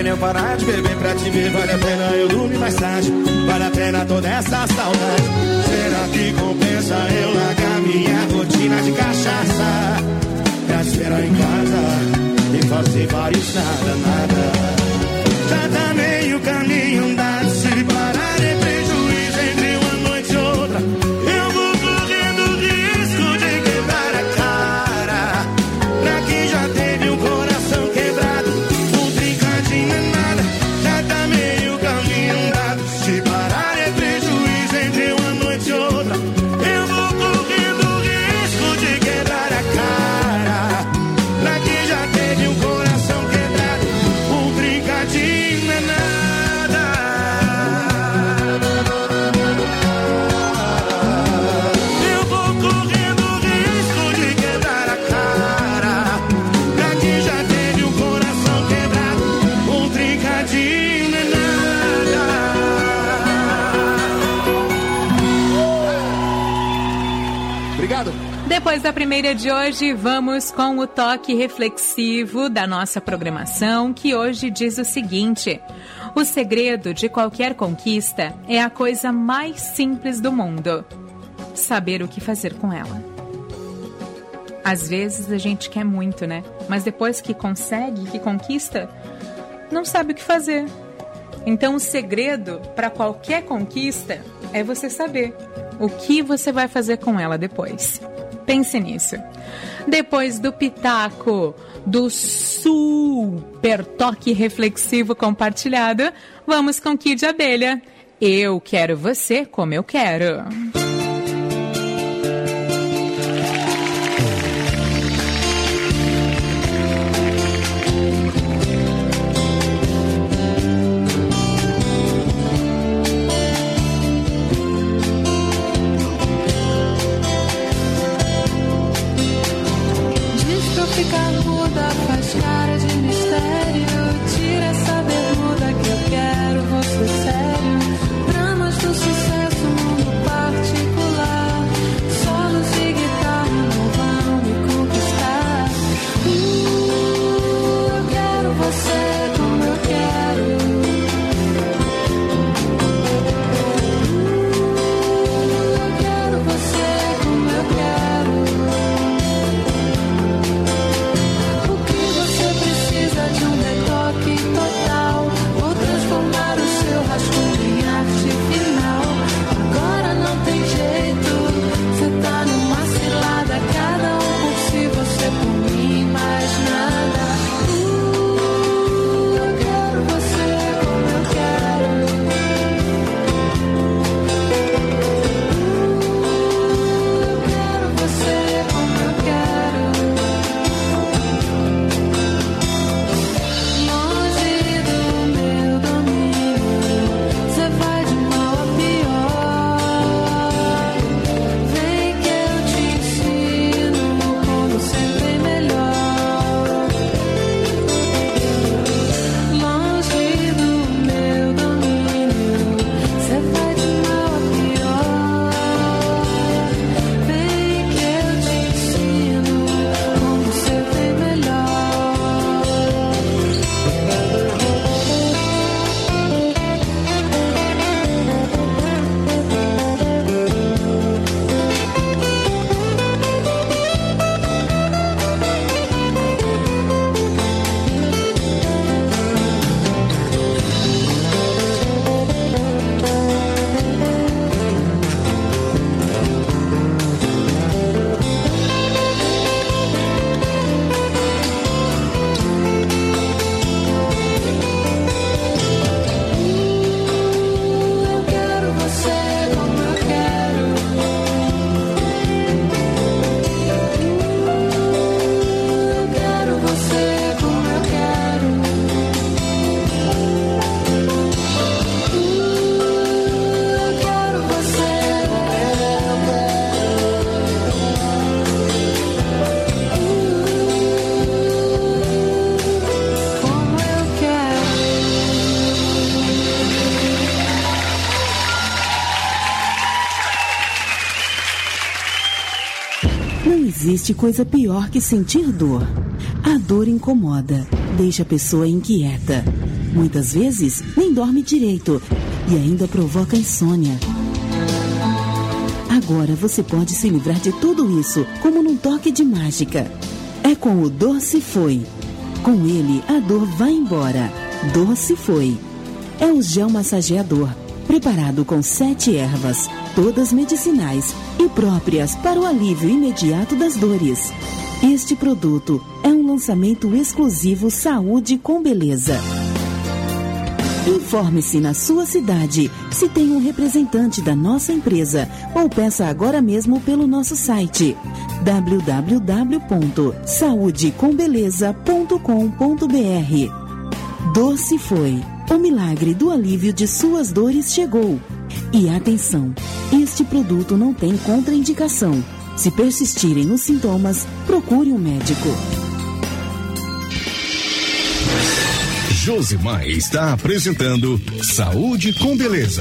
pena eu parar de beber pra te ver, vale a pena eu dormir mais tarde, vale a pena toda essa saudade. Será que compensa eu largar minha rotina de cachaça pra te esperar em casa e fazer vários nada? Já tá meio caminho andado, se parar é prejuízo entre uma noite e outra. Eu vou correndo risco de quebrar a cara. Pra quem já teve um coração quebrado, um trincadinho é nada. Já tá meio caminho andado, se parar é prejuízo entre uma noite e outra. Eu vou correndo risco de quebrar a cara. Pra quem já teve um coração quebrado, um trincadinho é nada. Eu vou correndo risco de quebrar a cara. Pra quem já teve um coração quebrado, um trincadinho é nada. Obrigado. Depois da primeira de hoje, vamos com o toque reflexivo da nossa programação, que hoje diz o seguinte: o segredo de qualquer conquista é a coisa mais simples do mundo: saber o que fazer com ela. Às vezes a gente quer muito, né? Mas depois que consegue, que conquista, não sabe o que fazer. Então o segredo para qualquer conquista é você saber o que você vai fazer com ela depois. Pense nisso. Depois do pitaco do super toque reflexivo compartilhado, vamos com Kid Abelha. Eu quero você como eu quero. Diz pra eu ficar muda, faz cara de mistério. Tira essa bermuda que eu quero você sério. Dramas do sucesso, mundo particular. Solos de guitarra não vão me conquistar. Eu quero você como eu quero. Eu quero você como eu quero. O que você precisa de um detoque total? Vou transformar o seu rascunho em arte final. Agora não tem jeito, você tá numa cilada. Cada um por si, você por mim, mais nada. Eu quero você como eu quero. Eu quero você como eu quero. Longe do meu domínio, você vai de mal a pior. Vem que eu te ensino como ser bem melhor. Longe do meu domínio, você vai de mal a pior. Vem que eu te ensino como ser bem melhor. Eu quero você como eu quero. Eu quero você como eu quero. Eu quero você como eu quero. Não existe coisa pior que sentir dor. A dor incomoda, deixa a pessoa inquieta. Muitas vezes nem dorme direito e ainda provoca insônia. Agora você pode se livrar de tudo isso, como num toque de mágica. É com o Dor-se-Foi. Com ele, a dor vai embora. Dor-se-Foi. É o gel massageador, preparado com 7 ervas, todas medicinais e próprias para o alívio imediato das dores. Este produto é um lançamento exclusivo Saúde com Beleza. Informe-se na sua cidade se tem um representante da nossa empresa ou peça agora mesmo pelo nosso site www.saudecombeleza.com.br. Dor-se-foi. O milagre do alívio de suas dores chegou. E atenção, este produto não tem contraindicação. Se persistirem os sintomas, procure um médico. Josimar está apresentando Saúde com Beleza.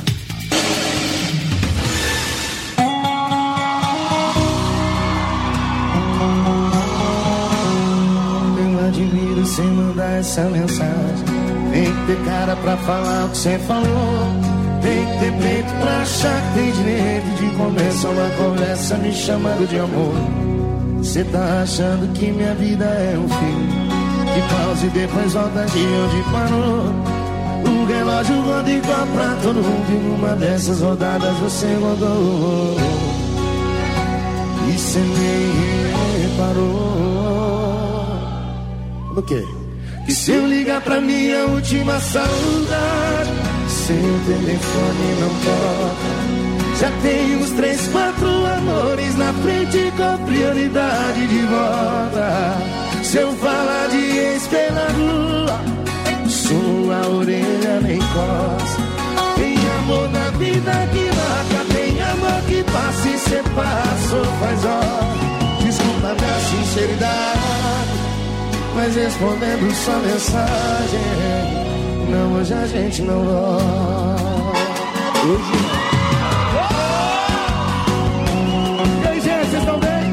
Eu admiro sem mandar essa mensagem. Tem que ter cara pra falar o que você falou. Tem que ter peito pra achar que tem direito de começar uma conversa me chamando de amor. Você tá achando que minha vida é um fim, que pausa e depois volta de onde parou. O relógio roda igual pra todo mundo e numa dessas rodadas você rodou. E você nem reparou. Do quê? Que se eu ligar pra minha última saudade, seu telefone não toca. Já tem uns 3, 4 amores na frente com prioridade de volta. Se eu falar de ex pela rua, sua orelha nem coça. Tem amor na vida que marca, tem amor que passa e cê passou faz hora. Desculpa minha sinceridade, mas respondendo sua mensagem, não, hoje a gente não volta. Hoje não. E aí, gente, vocês estão bem?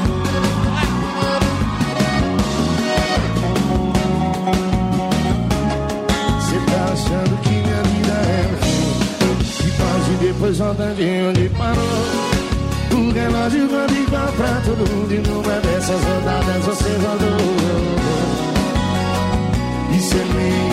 Você tá achando que minha vida é um fim, que pausa e depois volta de onde parou. O relógio roda igual pra todo mundo e numa dessas rodadas você rodou. E cê nem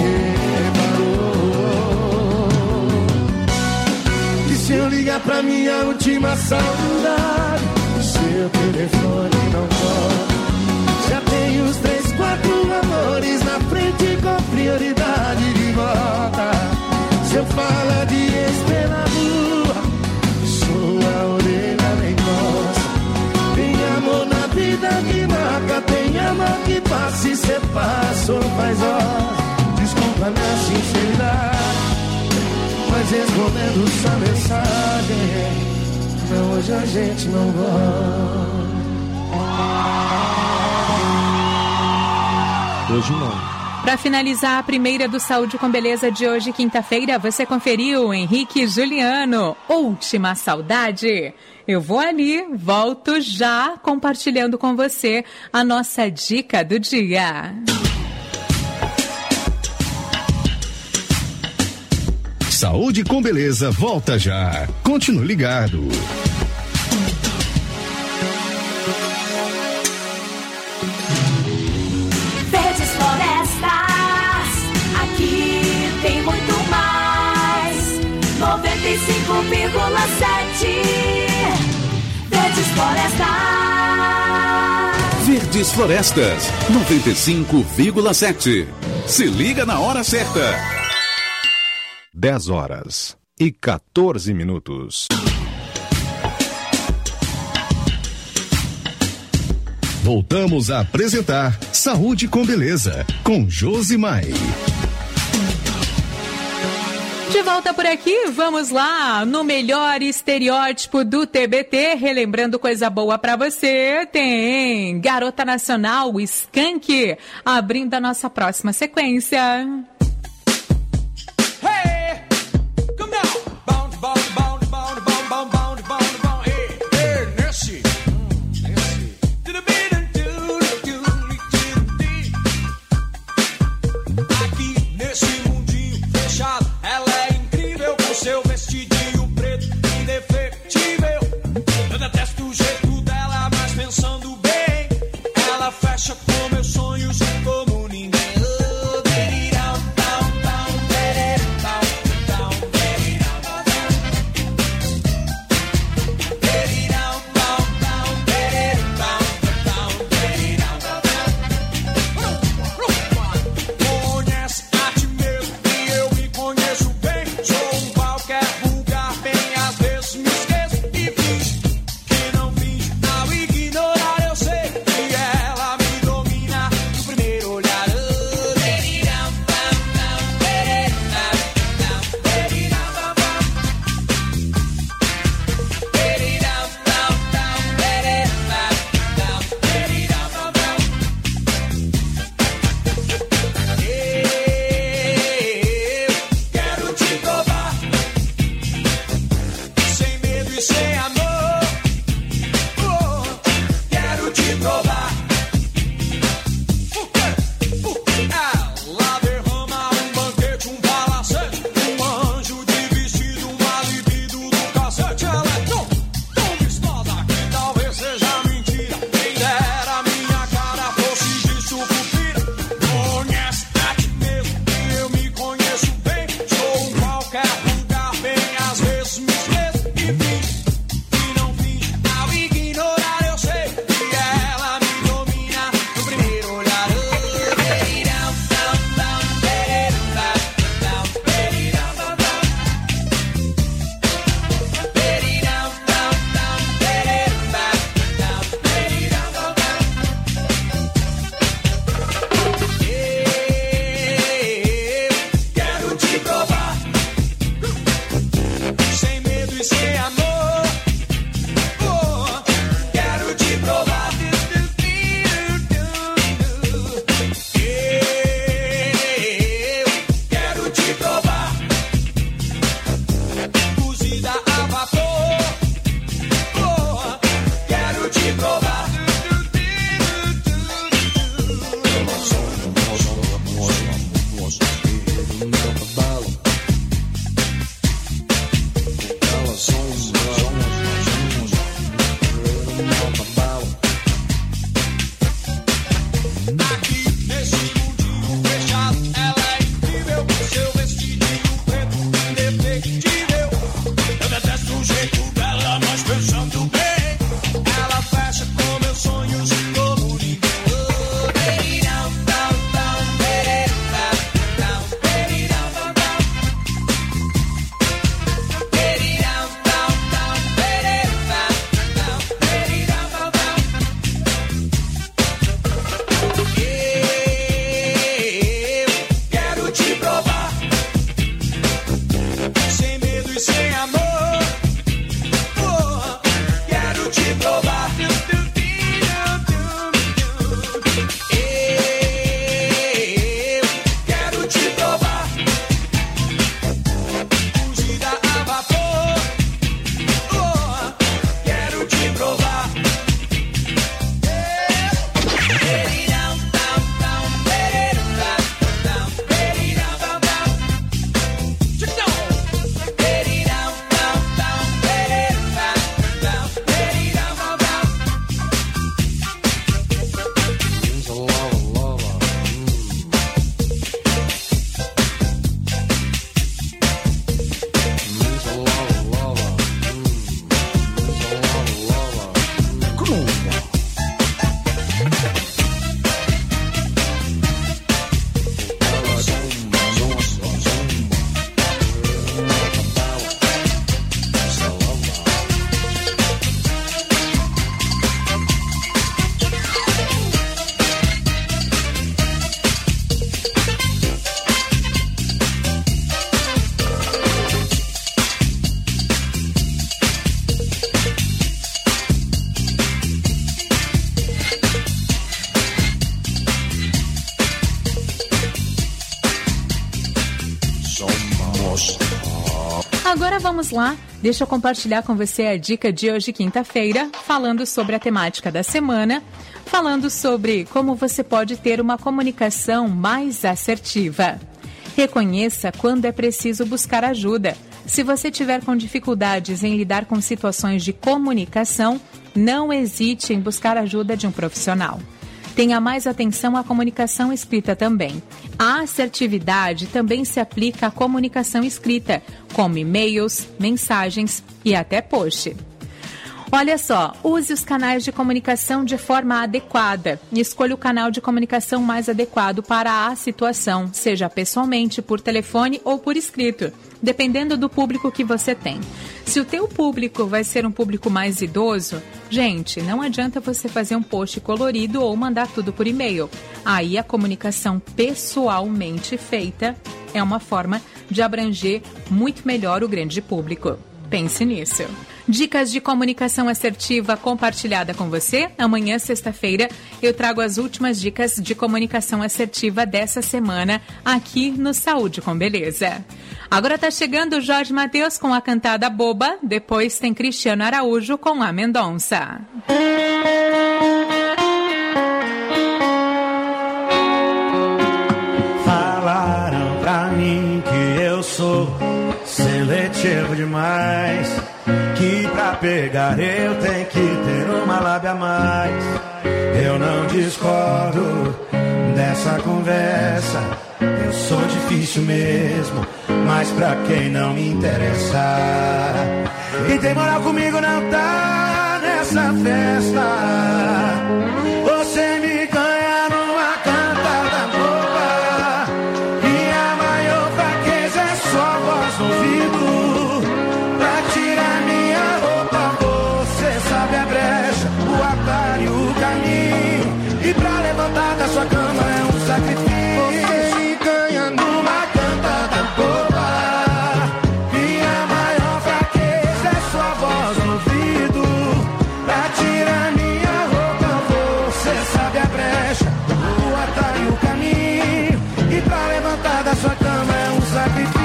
reparou. E se eu ligar pra minha última saudade, seu telefone não toca. Já tem uns 3, 4 amores na frente com prioridade de volta. Se eu falar de ex pela rua, sua orelha nem coça. Tem amor na vida que marca, tem amor que passa e cê passou faz hora. Desculpa minha sinceridade, mas respondendo sua mensagem, não, hoje a gente não volta. Hoje não. Para finalizar a primeira do Saúde com Beleza de hoje, quinta-feira, você conferiu Henrique e Juliano, Última Saudade. Eu vou ali, volto já compartilhando com você a nossa dica do dia. Saúde com Beleza volta já. Continue ligado. Verdes Florestas, aqui tem muito mais. 95,7 Verdes Florestas. Verdes Florestas, 95,7. Se liga na hora certa. 10h14. Voltamos a apresentar Saúde com Beleza, com Josimar. De volta por aqui, vamos lá, no melhor estereótipo do TBT, relembrando coisa boa pra você, tem Garota Nacional, Skank, abrindo a nossa próxima sequência. te provar. Agora vamos lá, deixa eu compartilhar com você a dica de hoje, quinta-feira, falando sobre a temática da semana, falando sobre como você pode ter uma comunicação mais assertiva. Reconheça quando é preciso buscar ajuda. Se você tiver com dificuldades em lidar com situações de comunicação, não hesite em buscar ajuda de um profissional. Tenha mais atenção à comunicação escrita também. A assertividade também se aplica à comunicação escrita, como e-mails, mensagens e até post. Olha só, use os canais de comunicação de forma adequada. Escolha o canal de comunicação mais adequado para a situação, seja pessoalmente, por telefone ou por escrito, dependendo do público que você tem. Se o teu público vai ser um público mais idoso, gente, não adianta você fazer um post colorido ou mandar tudo por e-mail. Aí a comunicação pessoalmente feita é uma forma de abranger muito melhor o grande público. Pense nisso. Dicas de comunicação assertiva compartilhada com você. Amanhã, sexta-feira, eu trago as últimas dicas de comunicação assertiva dessa semana aqui no Saúde com Beleza. Agora tá chegando o Jorge Mateus com a cantada Boba. Depois tem Cristiano Araújo com a Mendonça. Falaram pra mim que eu sou seletivo demais, que pra pegar eu tenho que ter uma lábia a mais. Eu não discordo dessa conversa, eu sou difícil mesmo, mas pra quem não me interessa. E tem moral comigo não tá nessa festa. Você me ganha numa cantada boba, e a maior fraqueza é sua voz no ouvido. Pra tirar minha roupa você sabe a brecha, o atalho e o caminho, e pra levantar da sua cama é um sacrifício. Você me ganha numa cantada boba, e a maior fraqueza é sua voz no ouvido. Pra tirar minha roupa você sabe a brecha, o atalho e o caminho, e pra levantar da sua cama é um sacrifício.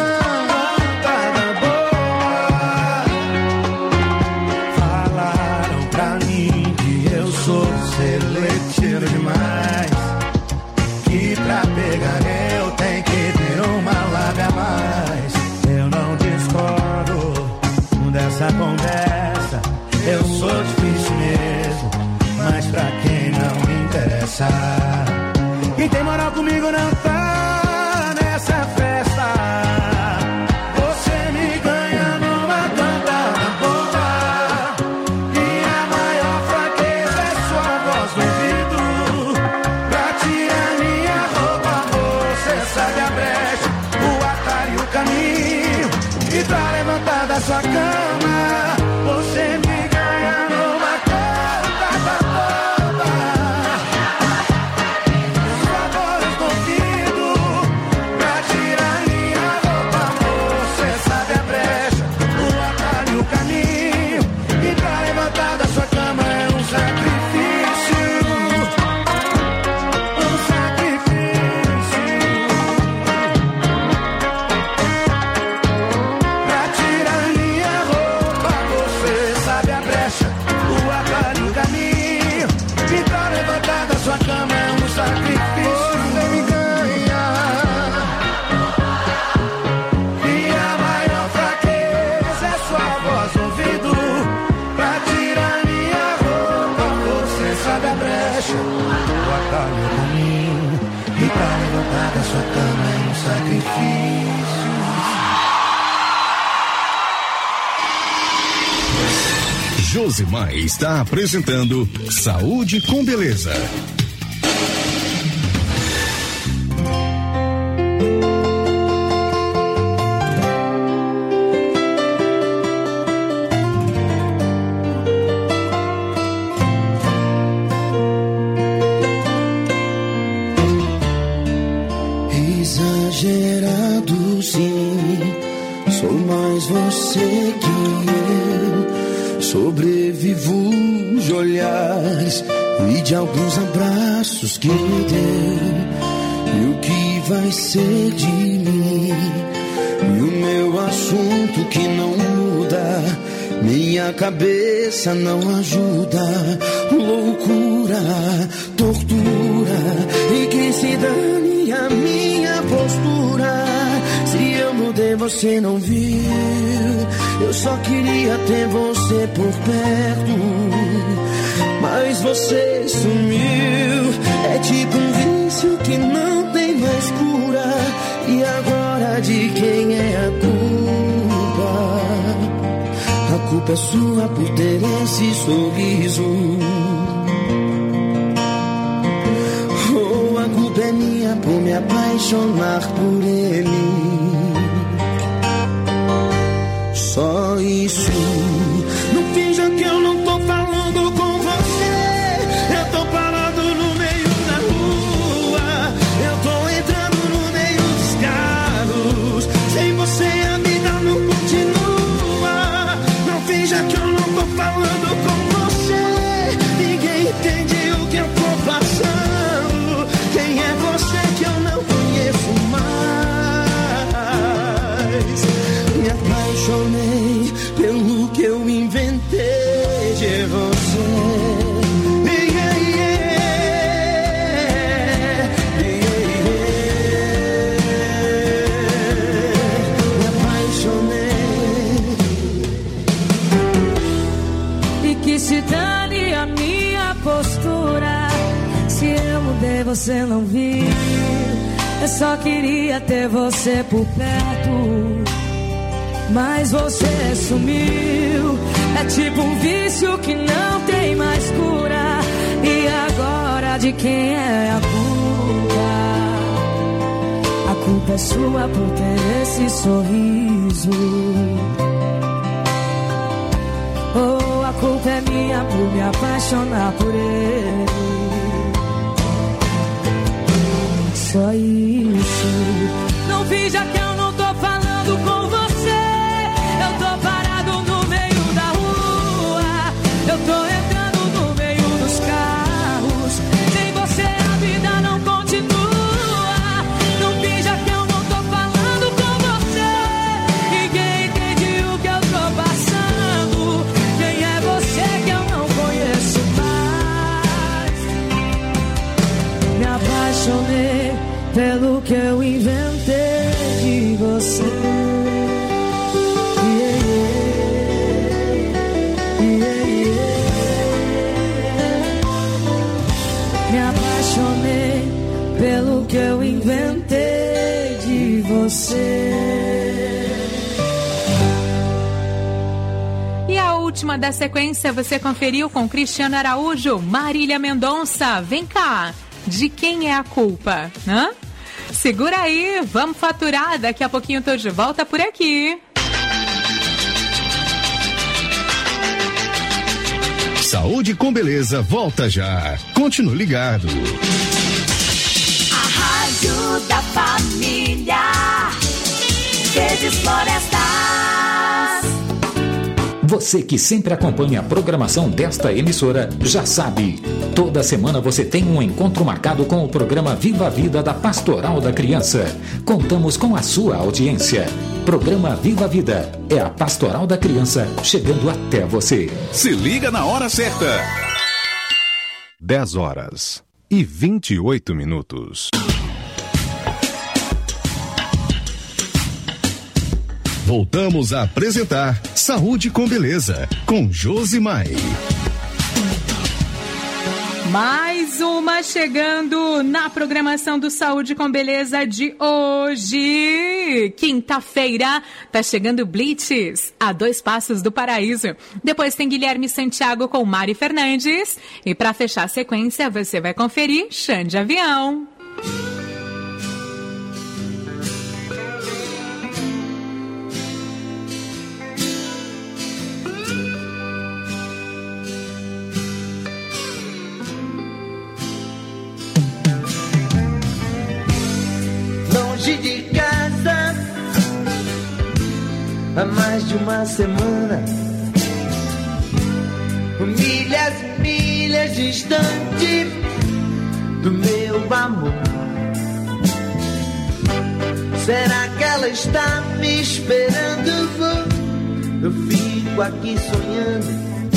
Falaram sou seletivo demais, que pra pegar eu tenho que ter uma lábia a mais. Eu não discordo dessa conversa, eu sou difícil mesmo, mas pra quem não me interessa. Quem tem moral comigo não tá nessa festa. Você me ganha numa cantada boba, minha maior fraqueza é sua voz no ouvido. Pra tirar minha roupa você sabe a brecha, o atalho e o caminho, e pra levantar da sua cama você me ganha numa cantada boba. Sua voz no ouvido, pra tirar minha roupa você sabe a brecha, o atalho e o caminho, e pra levantar da sua cama é um sacrifício, um sacrifício. Pra tirar minha roupa você sabe a brecha, o atalho e o caminho, e pra levantar da sua cama é um sacrifício. Você me ganha, minha maior fraqueza é sua voz no ouvido. Pra tirar minha roupa você sabe a brecha, o atalho e o caminho, e pra levantar da sua cama é um sacrifício. Josimar está apresentando Saúde com Beleza. Exagerado sim, sou mais você que eu. Sobrevivo de olhares e de alguns abraços que me deu. E o que vai ser de mim? E o meu assunto que não muda, minha cabeça não ajuda. Loucura, tortura, e que se dane a minha postura. Se eu mudei você não viu, eu só queria ter você por perto, mas você sumiu. É tipo um vício que não tem mais cura. E agora de quem é a culpa? A culpa é sua por ter esse sorriso. Oh, a culpa é minha por me apaixonar por ele. Só isso. Não finja que eu não tô falando com você. Eu tô parado no meio da rua, eu tô entrando no meio dos carros. Sem você a vida não continua. Não finja que eu não tô falando com você. Ninguém entende o que eu tô passando. Quem é você que eu não conheço mais? Me apaixonei pelo que eu inventei de você. Me apaixonei. E que se dane a minha postura. Se eu mudei você não viu, eu só queria ter você por perto, mas você sumiu. É tipo um vício que não tem mais cura. E agora de quem é a culpa? A culpa é sua por ter esse sorriso. Oh, a culpa é minha por me apaixonar por ele. Só isso. Não finja que eu não tô falando com você. Eu tô parado no meio da rua, eu tô entrando no meio dos carros. Sem você a vida não continua. Não finja que eu não tô falando com você. Ninguém entende o que eu tô passando. Quem é você que eu não conheço mais? que eu inventei de você. Me apaixonei pelo que eu inventei de você. E a última da sequência você conferiu com Cristiano Araújo, Marília Mendonça. Vem cá, de quem é a culpa? Hã? Segura aí, vamos faturar. Daqui a pouquinho eu tô de volta por aqui. Saúde com Beleza volta já. Continue ligado. A Rádio da Família. Verdes Florestas. Você que sempre acompanha a programação desta emissora já sabe. Toda semana você tem um encontro marcado com o programa Viva a Vida da Pastoral da Criança. Contamos com a sua audiência. Programa Viva a Vida é a Pastoral da Criança chegando até você. Se liga na hora certa. 10h28. Voltamos a apresentar Saúde com Beleza, com Josimar. Mais uma chegando na programação do Saúde com Beleza de hoje. Quinta-feira, tá chegando Blitz, a 2 passos do paraíso. Depois tem Guilherme Santiago com Mari Fernandes. E para fechar a sequência, você vai conferir Xande Avião. De casa há mais de uma semana, milhas e milhas distante do meu amor. Será que ela está me esperando? Eu fico aqui sonhando,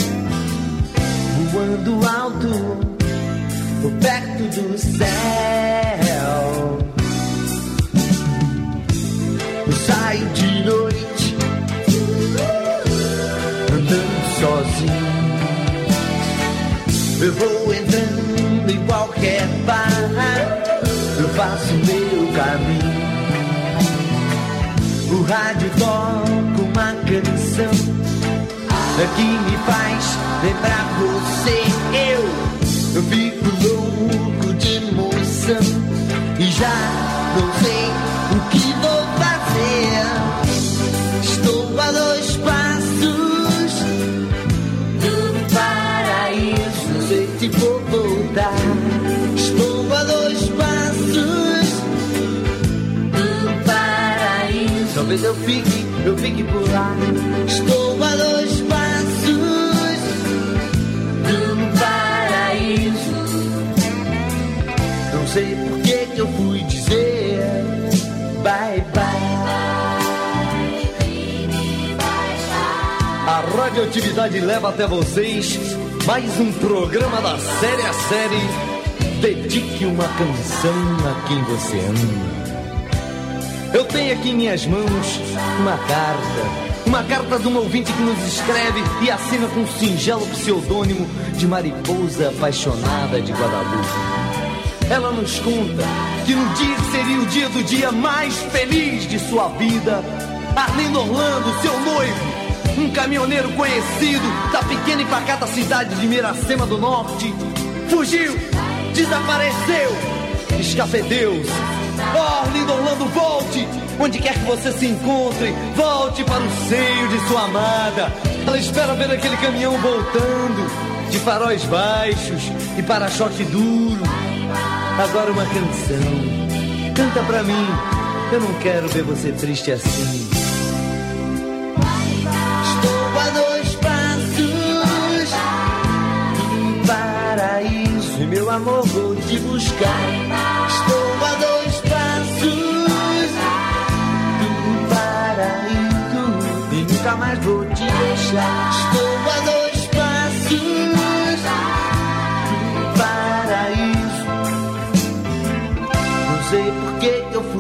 voando alto, perto do céu. Eu saio de noite, andando sozinho. Eu vou entrando em qualquer bar, eu faço meu caminho. O rádio toca uma canção que me faz lembrar você. Eu fico louco de emoção e já não sei o que vou fazer. Estou a 2 passos do paraíso. Não sei se vou voltar. Estou a 2 passos do paraíso. Talvez eu fique por lá. Estou a 2 passos do paraíso. Não sei por que eu fui dizer bye bye. A radioatividade leva até vocês mais um programa da série a série. Dedique uma canção a quem você ama. Eu tenho aqui em minhas mãos uma carta de um ouvinte que nos escreve e assina com um singelo pseudônimo de Mariposa Apaixonada de Guadalupe. Ela nos conta que no dia que seria o dia mais feliz de sua vida, Arlindo Orlando, seu noivo, um caminhoneiro conhecido da pequena e pacata cidade de Miracema do Norte, fugiu, desapareceu, escafedeu-se. Oh, Arlindo Orlando, volte! Onde quer que você se encontre, volte para o seio de sua amada. Ela espera ver aquele caminhão voltando, de faróis baixos e para-choque duro. Agora uma canção, canta pra mim, eu não quero ver você triste assim. Estou a 2 passos do paraíso e meu amor vou te buscar. Estou a 2 passos do paraíso e nunca mais vou te deixar. Estou a 2 passos do paraíso. Não sei por que eu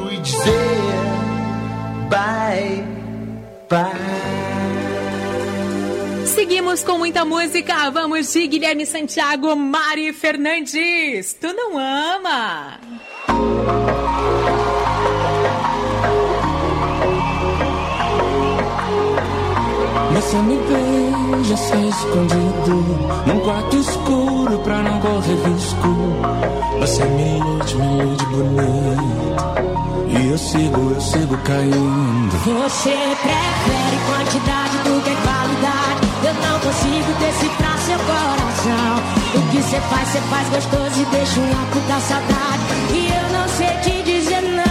paz. Seguimos com muita música. Vamos de Guilherme Santiago, Mari Fernandes. Tu não ama? Você me beija sem escondido, num quarto escuro pra não correr risco. Você me ilude bonito, e eu sigo caindo. Você prefere quantidade do que qualidade. Eu não consigo decifrar seu coração. O que você faz gostoso e deixa uma puta saudade. E eu não sei te dizer não.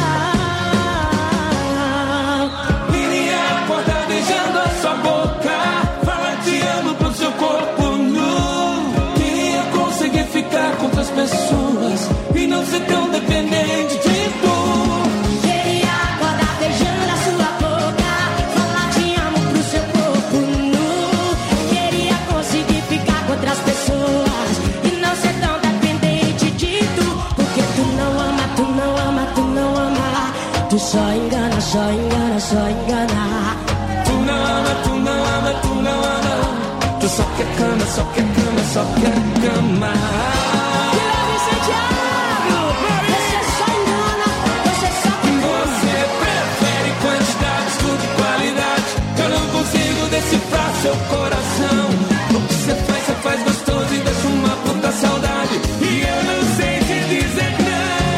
Queria acordar beijando a sua boca, falar te amo pro seu corpo nu. Queria conseguir ficar com outras pessoas e não ser tão dependente de tu. Queria acordar beijando a sua boca, falar te amo pro seu corpo nu. Queria conseguir ficar com outras pessoas e não ser tão dependente de tu. Porque tu não ama, tu não ama, tu não ama. Tu só engana, só engana, só engana. Tu não ama, tu não ama, tu não ama. Tu só quer cama, só quer cama, só quer cama. Guilherme Santiago, você só engana, você só quer cama. Você prefere quantidades do que qualidade. Eu não consigo decifrar seu coração. O que você faz gostoso e deixa uma puta saudade. E eu não sei te dizer não.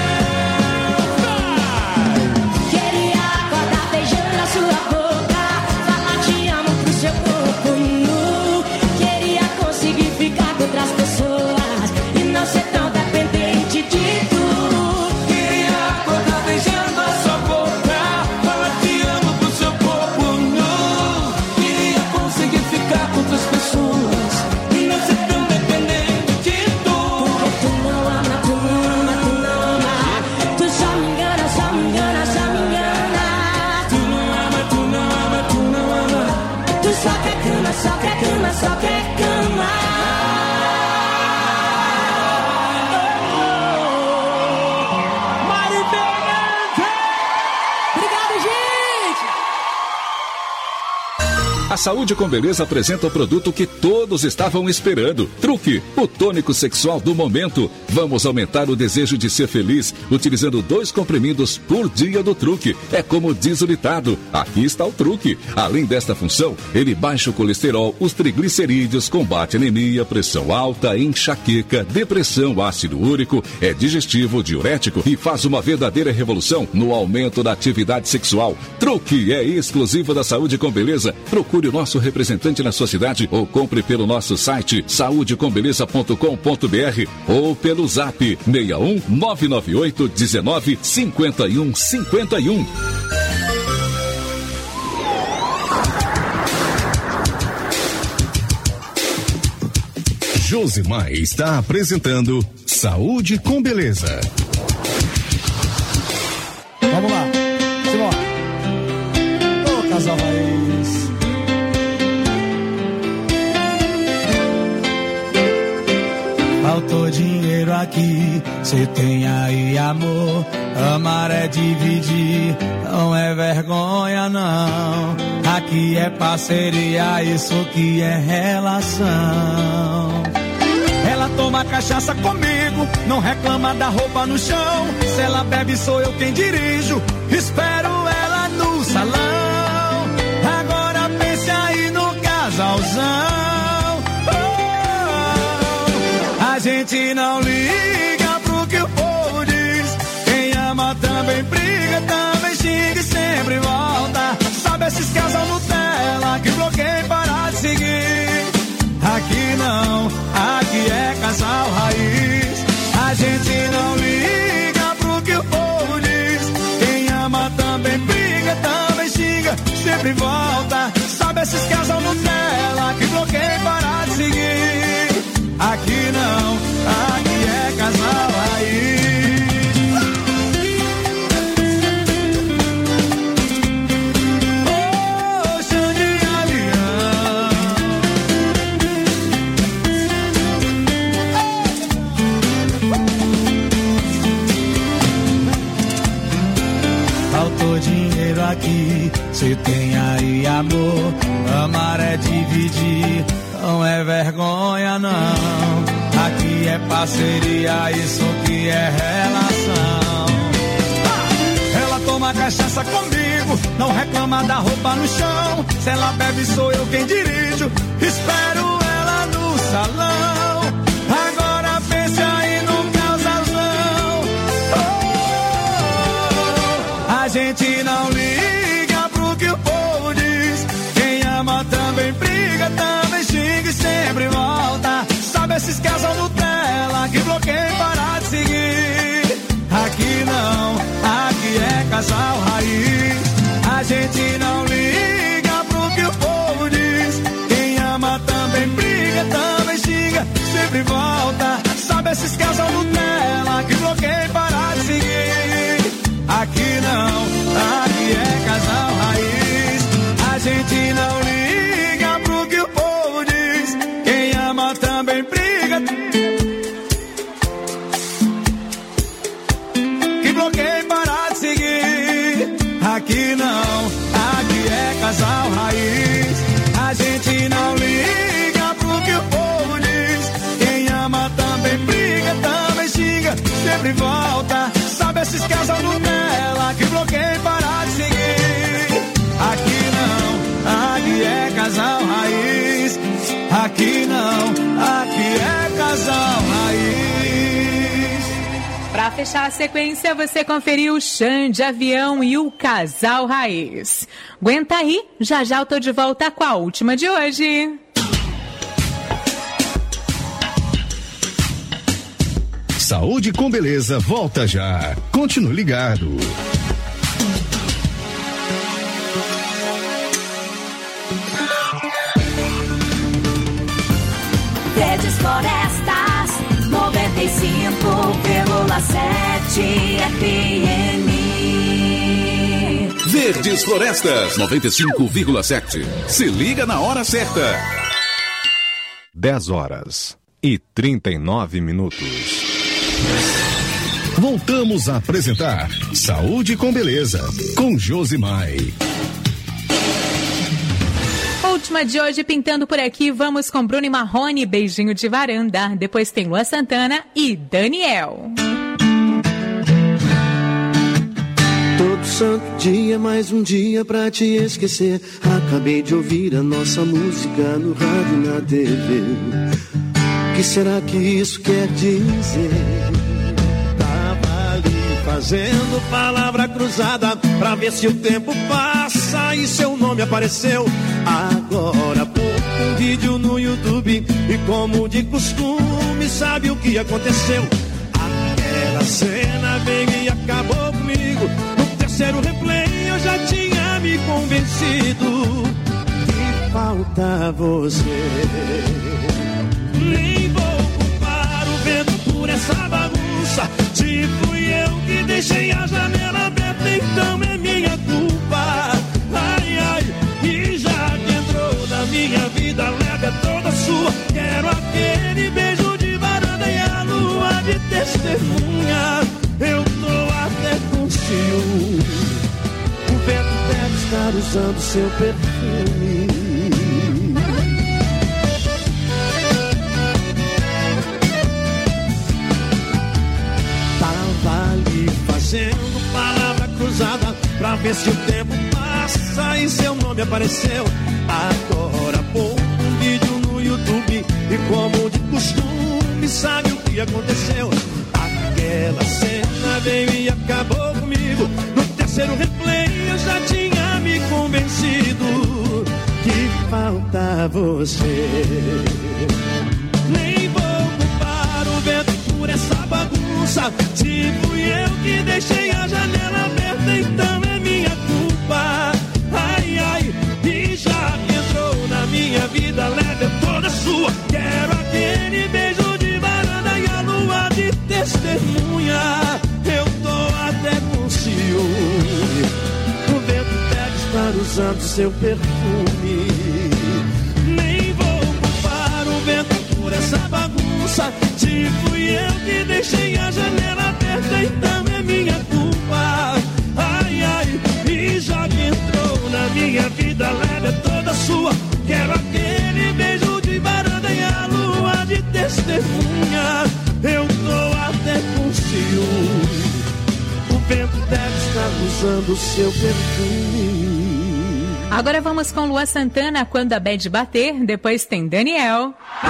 Queria acordar beijando a sua boca, falar te amo pro seu corpo nu. Queria conseguir ficar com outras pessoas e não ser tão dependente de tu. Queria acordar beijando a sua boca, falar te amo pro seu corpo nu. Queria conseguir ficar com outras pessoas e não ser tão dependente de tu. Porque tu não ama, tu não ama, tu não ama. Tu só me engana, só me engana, só me engana. Tu não ama, tu não ama, tu não ama. Tu só quer cama, só quer cama, só quer cama. Mari Fernandes! Obrigado, gente! A Saúde com Beleza apresenta o produto que todos estavam esperando. Truque, o tônico sexual do momento. Vamos aumentar o desejo de ser feliz utilizando 2 comprimidos por dia do Truque. É como diz o ditado, aqui está o truque. Além desta função, ele baixa o colesterol, os triglicerídeos, combate anemia, pressão alta, enxaqueca, depressão, ácido úrico, é digestivo, diurético e faz uma verdadeira revolução no aumento da atividade sexual. Truque é exclusivo da Saúde com Beleza. Procure o nosso representante na sua cidade ou compre pelo nosso site saudecombeleza.com.br ou pelo zap 61 998 19 51 51. Josimar está apresentando Saúde com Beleza. Vamos lá, simbora. Ô, casal raiz. Faltou dinheiro aqui, cê tem aí amor. Amar é dividir, não é vergonha não. Aqui é parceria, isso que é relação. Ela toma cachaça comigo, não reclama da roupa no chão. Se ela bebe sou eu quem dirijo, espero ela no salão. Agora pense aí no casalzão. A gente não liga pro que o povo diz. Quem ama também briga, também xinga e sempre volta. Sabe esses casal Nutella que bloqueiam para de seguir? Aqui não, aqui é casal raiz. A gente não liga pro que o povo diz. Quem ama também briga, também xinga, sempre volta. Sabe esses casal Nutella que bloqueiam para de seguir? Aqui não, aqui é casal aqui, cê tem aí amor. Amar é dividir, não é vergonha não. Aqui é parceria, isso que é relação. Ela toma cachaça comigo, não reclama da roupa no chão. Se ela bebe sou eu quem dirijo, espero ela no salão. Agora pense aí no casalzão. A gente não liga pro que o povo diz. Quem ama também briga, também xinga e sempre volta. Sabe esses casal Nutella que bloqueiam e parar de seguir? Aqui não, aqui é casal raiz. A gente não liga pro que o povo diz. Quem ama também briga, também xinga, sempre volta. Sabe esses casal Nutella que bloqueiam e parar de seguir? Aqui não, aqui é casal raiz. A gente não liga pro que o povo diz. Quem ama também briga, que bloqueia e parar de seguir. Aqui não, aqui é casal raiz. A gente não liga pro que o povo diz. Quem ama também briga, também xinga, sempre volta. Sabe esses casal Nutella que bloqueia e parar de seguir? Aqui não, aqui é casal raiz. Aqui não, aqui é casal raiz. Pra fechar a sequência, você conferiu o Xande Avião e o Casal Raiz. Aguenta aí, já já eu tô de volta com a última de hoje. Saúde com Beleza volta já. Continue ligado. Verdes Florestas 95,7 FM. Verdes Florestas 95,7. Se liga na hora certa. 10h39. Voltamos a apresentar Saúde com Beleza, com Josimai. Última de hoje pintando por aqui, vamos com Bruno e Marrone, beijinho de varanda. Depois tem Lua Santana e Daniel. Todo santo dia, mais um dia pra te esquecer. Acabei de ouvir a nossa música no rádio e na TV. O que será que isso quer dizer? Fazendo palavra cruzada pra ver se o tempo passa e seu nome apareceu. Agora há pouco um vídeo no YouTube e como de costume sabe o que aconteceu. Aquela cena veio e acabou comigo. No terceiro replay eu já tinha me convencido que falta você. Nem vou culpar o vento por essa bagunça. Se fui eu que deixei a janela aberta, então é minha culpa. Ai, ai, e já que entrou na minha vida, leve é toda sua. Quero aquele beijo de varanda e a lua de testemunha. Eu tô até com ciúme. O vento deve estar usando seu perfume. Fazendo palavra cruzada pra ver se o tempo passa e seu nome apareceu. Agora há pouco um vídeo no YouTube e como de costume sabe o que aconteceu. Aquela cena veio e acabou comigo. No terceiro replay eu já tinha me convencido que falta você. Nem vou culpar o vento por essa bagunça. Se fui eu que deixei a janela aberta, então é minha culpa. Ai, ai, e já que entrou na minha vida, leve é toda sua. Quero aquele beijo de varanda e a lua de testemunha. Eu tô até com ciúme. O vento deve estar usando seu perfume. Nem vou culpar o vento por essa bagunça. Se fui eu que deixei a janela aberta, então é minha culpa. Ai, ai, e já que minha vida leve é toda sua. Quero aquele beijo de varanda e a lua de testemunha. Eu tô até com ciúme. O vento deve estar usando o seu perfume. Agora vamos com Luan Santana, Quando a Bad Bater. Depois tem Daniel.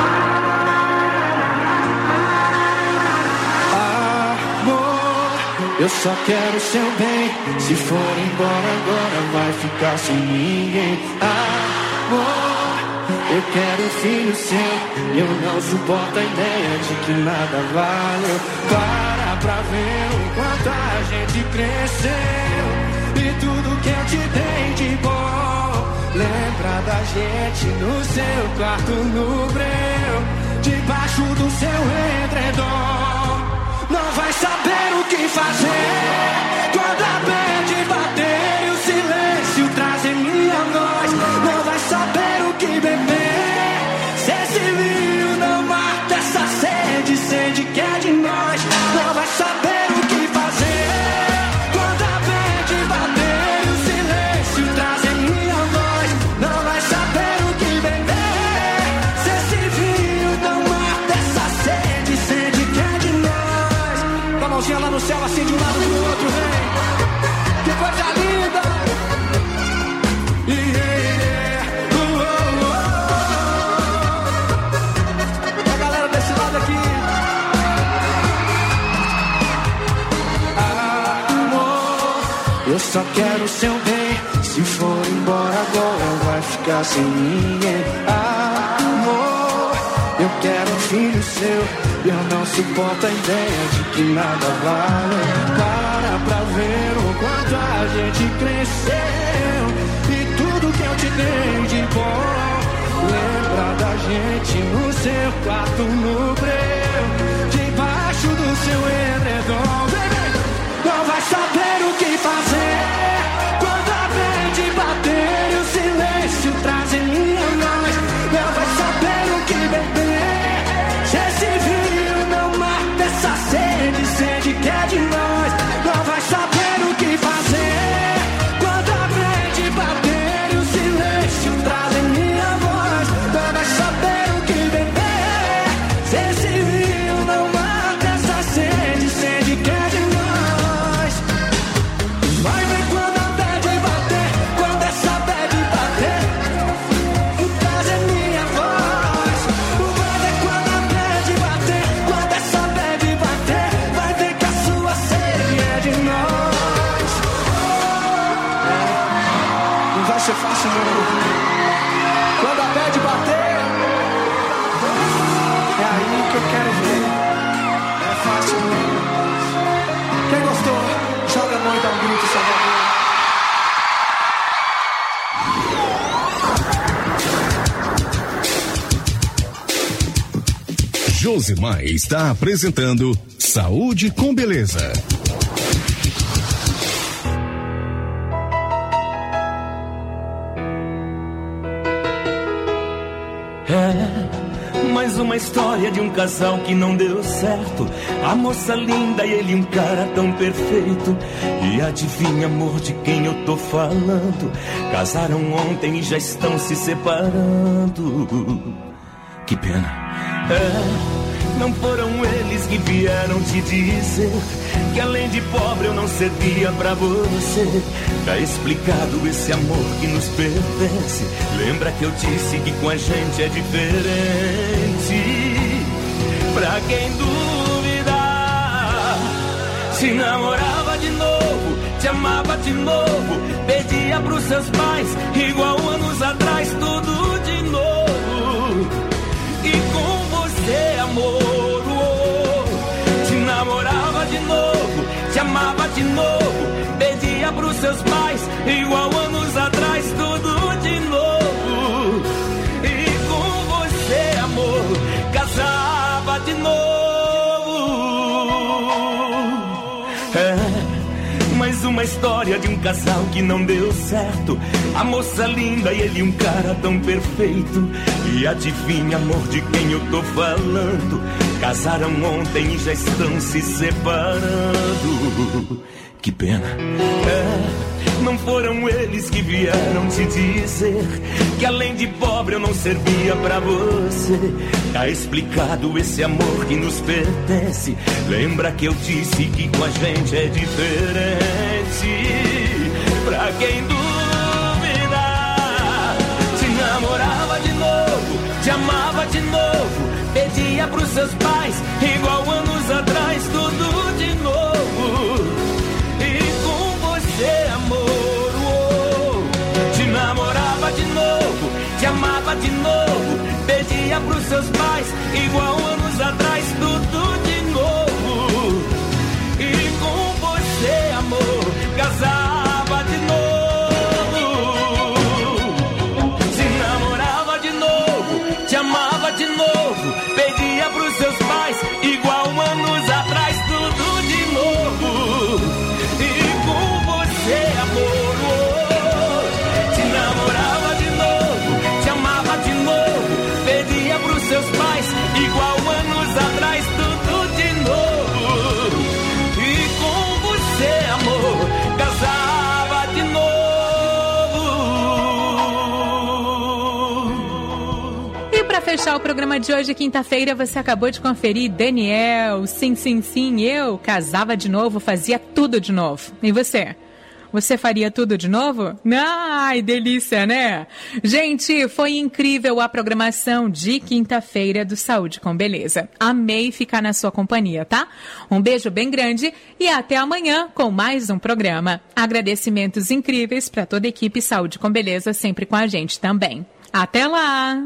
Eu só quero seu bem. Se for embora agora vai ficar sem ninguém. Amor, eu quero um filho seu. Eu não suporto a ideia de que nada valeu. Para pra ver o quanto a gente cresceu e tudo que eu te dei de bom. Lembra da gente no seu quarto no breu, debaixo do seu edredom. Não vai saber o que fazer quando a bad bater e o silêncio trazer minha voz. Não vai saber o que beber se esse vinho não mata essa sede, sede que é de nós. Não vai saber o que fazer quando a bad bater e o silêncio trazer minha voz. Não vai saber o que beber se esse vinho não mata essa sede, sede que é de nós. Com a mãozinha lá no céu, assim de um lado pro outro, vem. Que coisa linda. A galera desse lado aqui. Amor, eu só quero seu bem. Se for embora agora vai ficar sem ninguém. Amor, eu quero um filho seu. Eu não suporto a ideia de que nada vale. Para pra ver o quanto a gente cresceu e tudo que eu te dei de bom. Lembra da gente no seu quarto no breu, debaixo do seu edredom. Não vai saber o que fazer quando a verde bater e o silêncio trazer minha voz. Não vai saber o que beber se esse vinho não mata essa sede, sede que é de nós. Não vai saber o que fazer quando a verde bater e o silêncio trazer minha voz. Não vai saber o que beber se esse vinho não mata essa sede, sede que é de nós. Vai ver quando a bad bater, quando essa bad bater, trazer minha voz. Vai ver quando a bad bater, quando essa bad bater, vai ver que a sua sede é de nós. Não vai ser fácil, meu irmão. Quando a bad bater, é aí que eu quero ver. É fácil, não. Quem gostou, joga a mão e dá um grito, Salvador. Josimar está apresentando Saúde com Beleza. É mais uma história de um casal que não deu certo. A moça linda e ele um cara tão perfeito. E adivinha, amor, de quem eu tô falando? Casaram ontem e já estão se separando. Que pena. Não foram eles que vieram te dizer que além de pobre eu não servia pra você. Tá explicado esse amor que nos pertence. Lembra que eu disse que com a gente é diferente. Pra quem duvidar, se namorava de novo, te amava de novo, pedia pros seus pais igual anos atrás, tudo de novo. E com você, amor, te namorava de novo, te amava de novo, pedia pros seus pais igual anos atrás, tudo de novo. E com você, amor, casava de novo. Mais uma história de um casal que não deu certo. A moça linda e ele um cara tão perfeito. E adivinha, amor, de quem eu tô falando? Casaram ontem e já estão se separando. Que pena. Não foram eles que vieram te dizer que além de pobre eu não servia pra você. Tá explicado esse amor que nos pertence. Lembra que eu disse que com a gente é diferente. Pra quem duvida, te namorava de novo, te amava de novo, pedia pros seus pais igual anos atrás, tudo de novo. E com você, amor, te namorava de novo, te amava de novo, pedia pros seus pais igual anos atrás, tudo de novo. E com você, amor, casava de novo, te namorava de novo, te amava de novo, pedia pros seus pais igual anos atrás, tudo de novo. E com você, amor, te namorava de novo, te amava de novo, pedia pros seus pais igual anos atrás, tudo de novo. E com você, amor, casava de novo. E para fechar o programa de hoje, quinta-feira, você acabou de conferir Daniel, sim, sim, sim, eu casava de novo, fazia tudo de novo. E você? Você faria tudo de novo? Ai, delícia, né? Gente, foi incrível a programação de quinta-feira do Saúde com Beleza. Amei ficar na sua companhia, tá? Um beijo bem grande e até amanhã com mais um programa. Agradecimentos incríveis para toda a equipe Saúde com Beleza, sempre com a gente também. Até lá!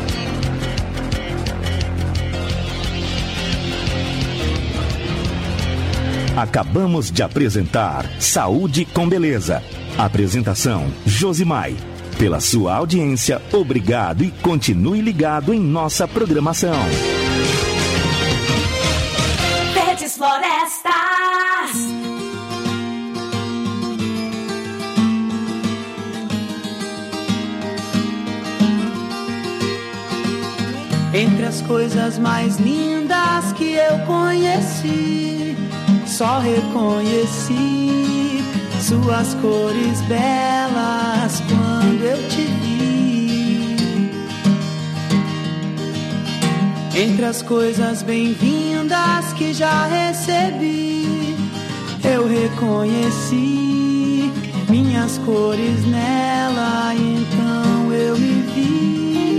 Acabamos de apresentar Saúde com Beleza. Apresentação Josimar. Pela sua audiência, obrigado e continue ligado em nossa programação. Verdes Florestas. Entre as coisas mais lindas que eu conheci, só reconheci suas cores belas quando eu te vi. Entre as coisas bem-vindas que já recebi, eu reconheci minhas cores nela, então eu me vi.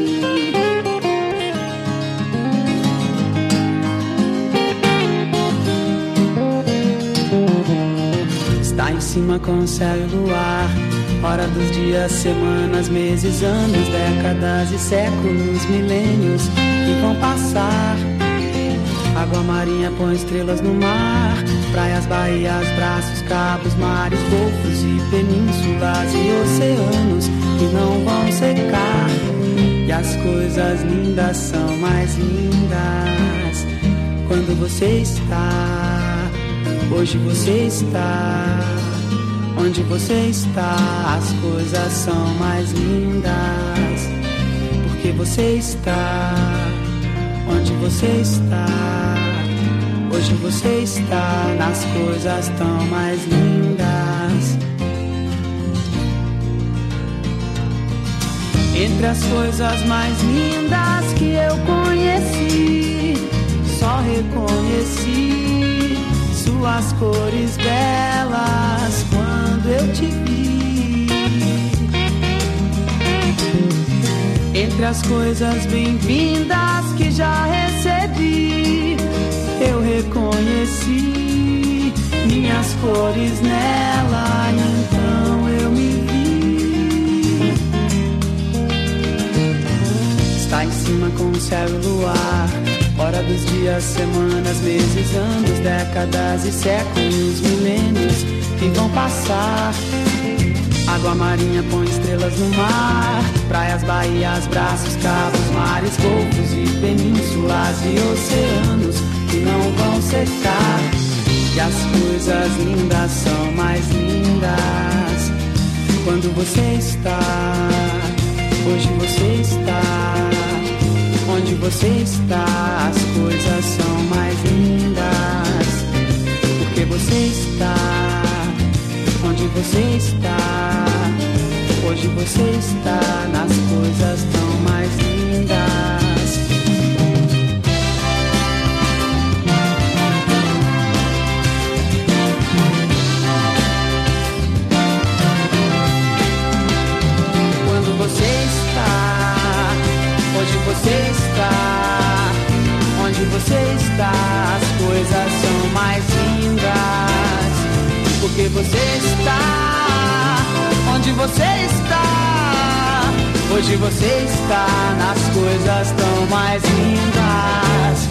Está em cima com o céu e o luar, hora dos dias, semanas, meses, anos, décadas e séculos, milênios que vão passar. Água marinha põe estrelas no mar, praias, baías, braços, cabos, mares, golfos e penínsulas e oceanos que não vão secar. E as coisas lindas são mais lindas quando você está. Hoje você está, onde você está, as coisas são mais lindas, porque você está, onde você está, hoje você está, nas coisas tão mais lindas. Entre as coisas mais lindas que eu conheci, só reconheci suas cores belas quando eu te vi. Entre as coisas bem-vindas que já recebi, eu reconheci minhas cores nela, então eu me vi. Está em cima com o céu e o luar, hora dos dias, semanas, meses, anos, décadas e séculos, milênios que vão passar. Água marinha põe estrelas no mar, praias, baías, braços, cabos, mares, golfos e penínsulas e oceanos que não vão secar. E as coisas lindas são mais lindas quando você está, hoje você está. Onde você está, as coisas são mais lindas, porque você está, onde você você está, hoje você está nas coisas tão mais lindas. Quando você está, hoje você está, onde você está, as coisas são mais lindas. Porque você está, onde você está, hoje você está nas coisas tão mais lindas.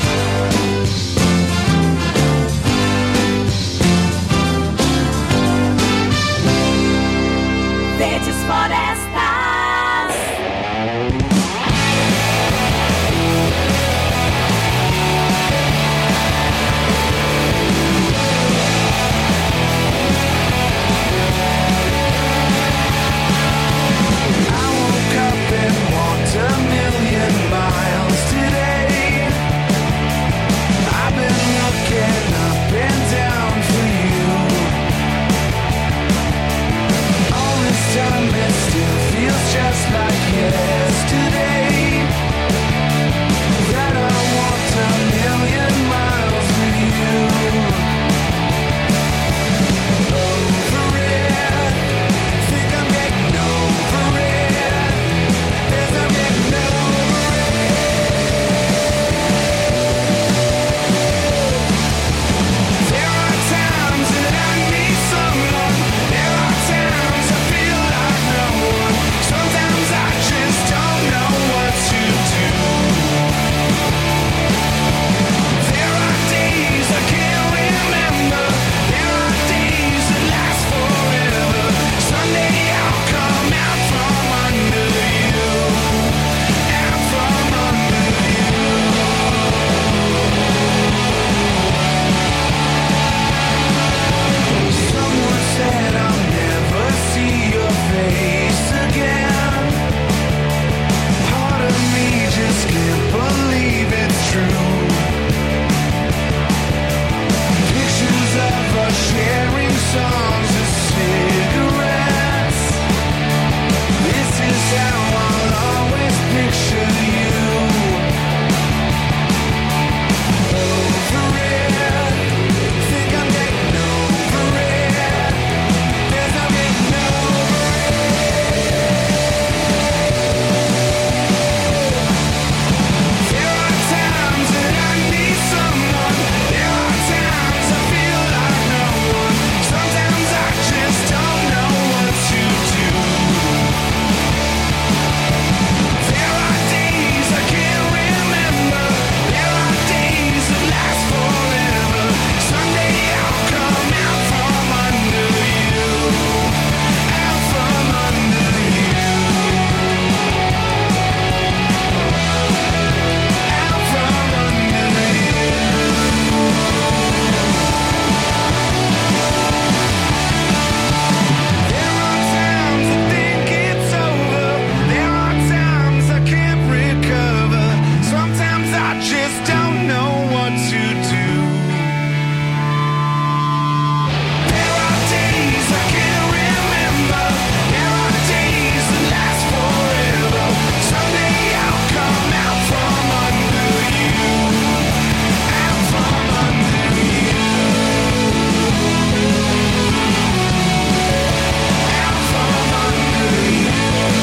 Verdes Florestas. Just like yesterday, that I walked 1,000,000 miles with you. Over it, think I'm getting over it. There's no getting over it. There are times that I need someone. There are times I feel like no one. Sometimes I just don't know what to do. There are days I can't remember. There are days that last forever. Someday I'll come out from under you. Out from under you. Someone said I'll never see your face again. Part of me just can't believe it's true. Pictures of us sharing songs of cigarettes. This is how I'll always picture you. Over it, think I'm getting over it. There's no getting over it. There are times that I need someone. There are times I feel like no one. Sometimes I just don't know what to do. There are days I can't remember. There are days that last forever. Someday I'll come out from under you. Out from under you. Out from under you. There are times I think it's over. There are times I can't recover. Sometimes I just don't know what to do. There are days I can't remember. There are days that last forever. Someday I'll come out from under you. Out from under you. Out from under you.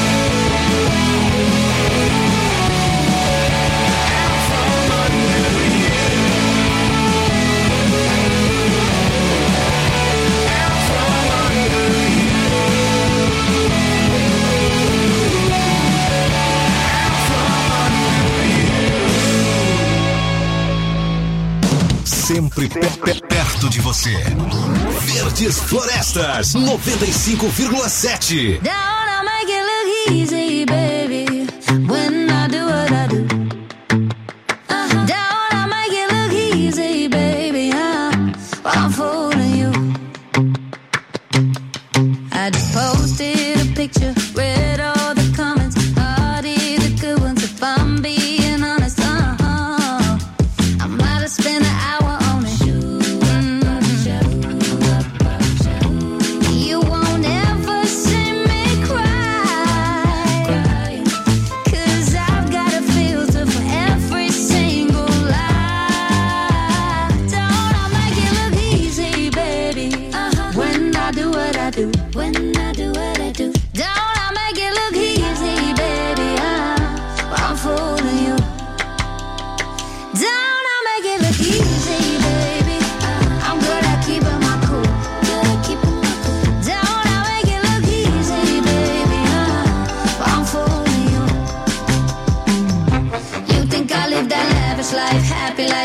Out from under you. Out from under you. Out from under you. Sempre perto de você. Verdes Florestas 95,7. Don't I make it look easy, baby, when I do what I do. Don't I make it look easy, baby, I'm fooling you. I just posted a picture, read all the comments, hearted the good ones. If I'm being honest, I might have spent an hour on it. You won't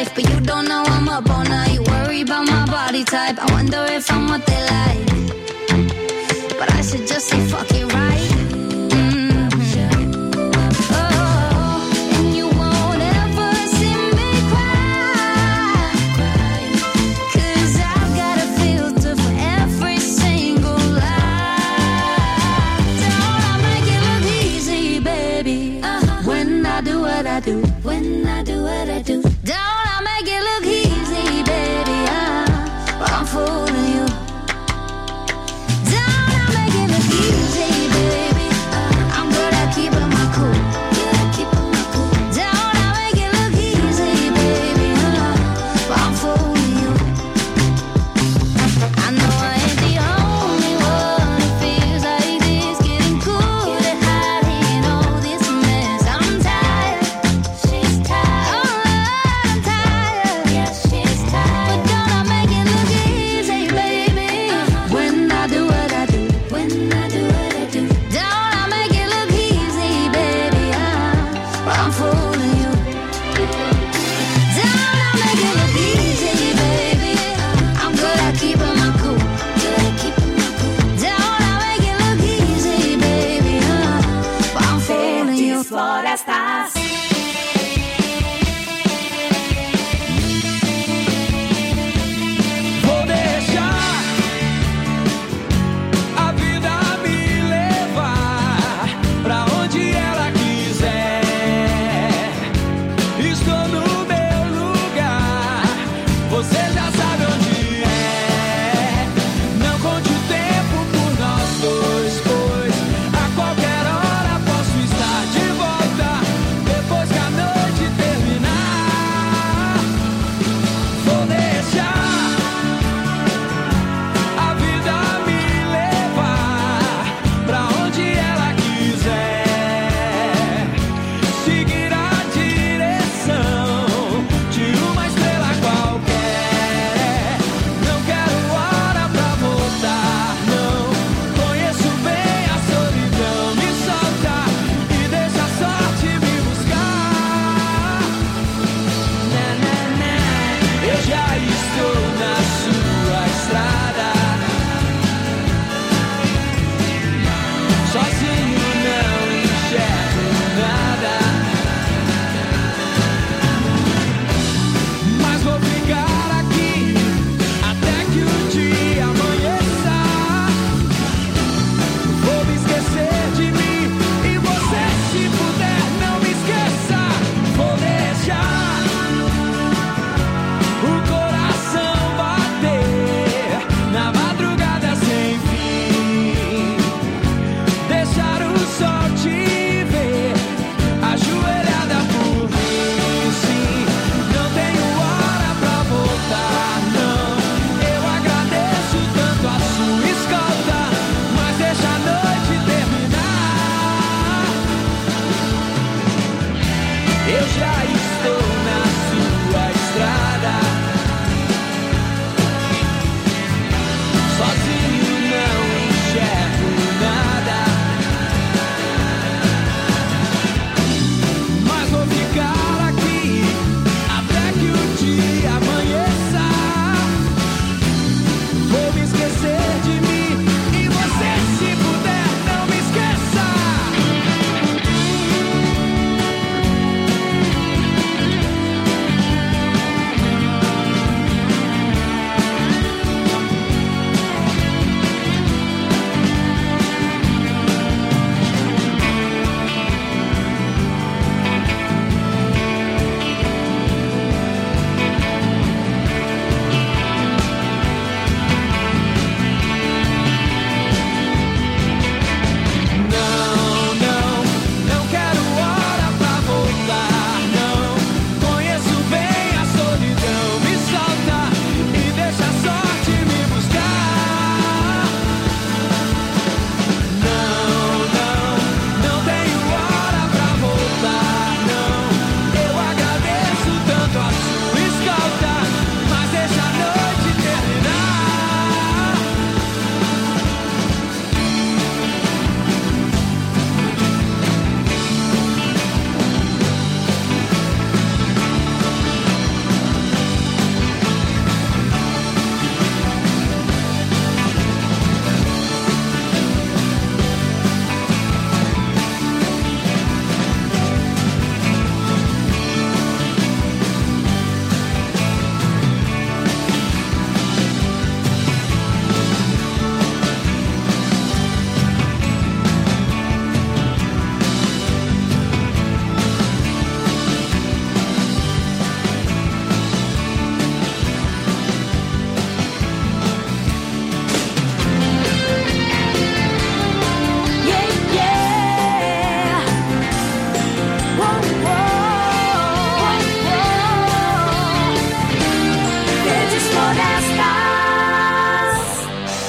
life, but you don't know I'm up all night. Worry about my body type. I wonder if I'm what they like. But I should just say fuck it, right? When I do what I do, don't I make it look easy, baby? I'm fooling you. Don't I make it look easy, baby? I'm good at keeping my cool. Don't I make it look easy, baby? I'm fooling you. I know I ain't the only one who feels like this, getting cool at hiding all this mess. I'm tired. She's tired. Oh Lord, I'm tired. Yeah, she's tired. But don't I make it look easy, baby? When I do what I do, when I do what I do, don't I make it look easy, baby? I'm fooling you. Don't I make it look easy, baby? I'm good at keeping my cool. Don't I make it look easy, baby? I'm fooling you. Florestas. Vou deixar a vida me levar pra onde ela quiser. Estou no meu lugar, você já sabe onde é. Não conte o tempo por nós dois, pois a qualquer hora posso estar de volta depois que a noite terminar. Vou deixar a vida me levar pra onde ela quiser. Seguir a direção de uma estrela qualquer. Não quero hora pra voltar, não. Conheço bem a solidão. Me solta e deixa a sorte me buscar. Na, na, na. Eu já estou na sua estrada. Sozinho não enxergo nada, mas vou ficar aqui até que o dia amanheça. Vou me esquecer de mim e você, se puder, não me esqueça. Vou deixar o coração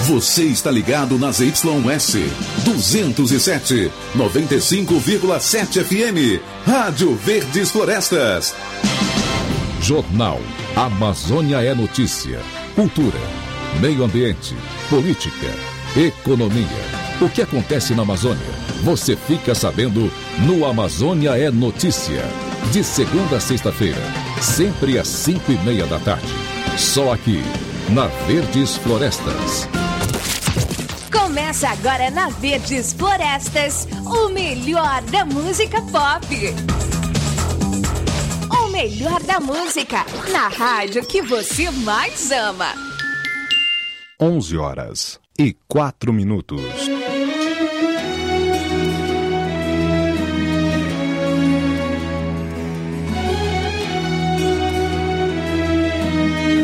Você está ligado nas YS 207, 95,7 FM. Rádio Verdes Florestas. Jornal Amazônia é Notícia. Cultura, meio ambiente, política, economia. O que acontece na Amazônia? Você fica sabendo no Amazônia é Notícia. De segunda a sexta-feira, sempre às 5:30 da tarde. Só aqui, na Verdes Florestas. Começa agora na Verdes Florestas, o melhor da música pop. O melhor da música, na rádio que você mais ama. 11h04.